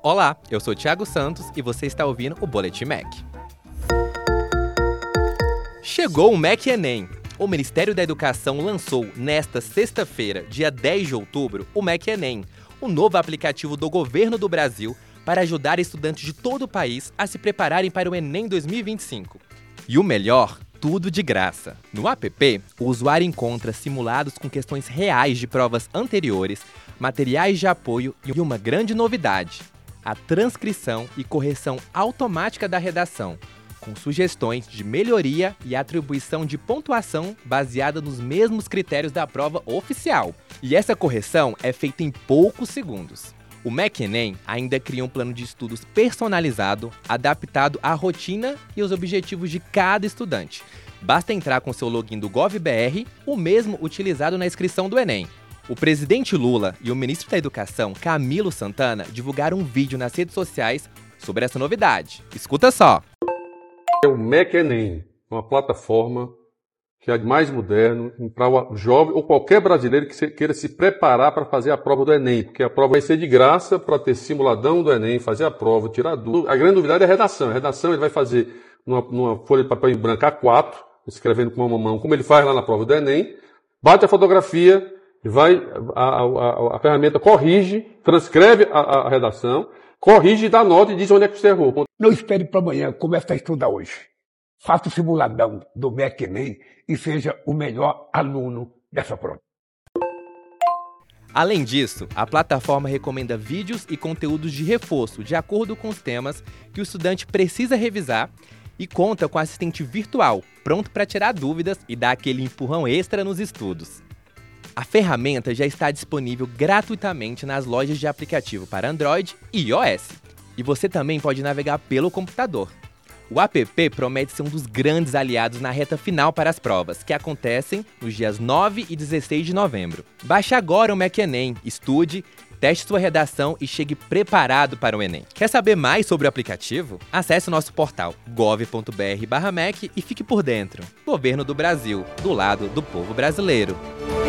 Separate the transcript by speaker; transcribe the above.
Speaker 1: Olá, eu sou Thiago Santos e você está ouvindo o Boletim MEC. Chegou o MEC Enem. O Ministério da Educação lançou nesta sexta-feira, dia 10 de outubro, o MEC Enem, um novo aplicativo do governo do Brasil para ajudar estudantes de todo o país a se prepararem para o Enem 2025. E o melhor, tudo de graça. No app, o usuário encontra simulados com questões reais de provas anteriores, materiais de apoio e uma grande novidade: a transcrição e correção automática da redação, com sugestões de melhoria e atribuição de pontuação baseada nos mesmos critérios da prova oficial. E essa correção é feita em poucos segundos. O MEC Enem ainda cria um plano de estudos personalizado, adaptado à rotina e aos objetivos de cada estudante. Basta entrar com seu login do GovBR, o mesmo utilizado na inscrição do Enem. O presidente Lula e o ministro da Educação, Camilo Santana, divulgaram um vídeo nas redes sociais sobre essa novidade. Escuta só!
Speaker 2: É o MEC Enem, uma plataforma que é mais moderno para o jovem ou qualquer brasileiro que queira se preparar para fazer a prova do Enem, porque a prova vai ser de graça para ter simuladão do Enem, fazer a prova, tirar dúvida. A grande novidade é a redação. A redação ele vai fazer numa folha de papel em branco A4, escrevendo com uma mão, como ele faz lá na prova do Enem, bate a fotografia, a ferramenta corrige, transcreve a redação, corrige, dá nota e diz onde é que você errou.
Speaker 3: Não espere para amanhã, comece a estudar hoje. Faça o simuladão do MEC Enem e seja o melhor aluno dessa prova.
Speaker 1: Além disso, a plataforma recomenda vídeos e conteúdos de reforço de acordo com os temas que o estudante precisa revisar e conta com assistente virtual, pronto para tirar dúvidas e dar aquele empurrão extra nos estudos. A ferramenta já está disponível gratuitamente nas lojas de aplicativo para Android e iOS. E você também pode navegar pelo computador. O app promete ser um dos grandes aliados na reta final para as provas, que acontecem nos dias 9 e 16 de novembro. Baixe agora o MEC Enem, estude, teste sua redação e chegue preparado para o Enem. Quer saber mais sobre o aplicativo? Acesse o nosso portal gov.br/MEC e fique por dentro. Governo do Brasil, do lado do povo brasileiro.